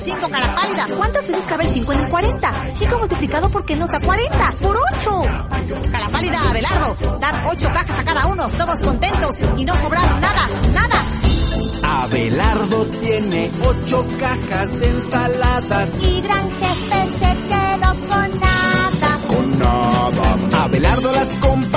5, cara pálida. ¿Cuántas veces cabe el 5 en el 40? 5 multiplicado por qué nos da 40. ¡Por 8! Cara pálida, Abelardo. Dar 8 cajas a cada uno, todos contentos y no sobrar nada, nada. Abelardo tiene 8 cajas de ensaladas. Y gran jefe se quedó con nada. Con nada. Abelardo las compra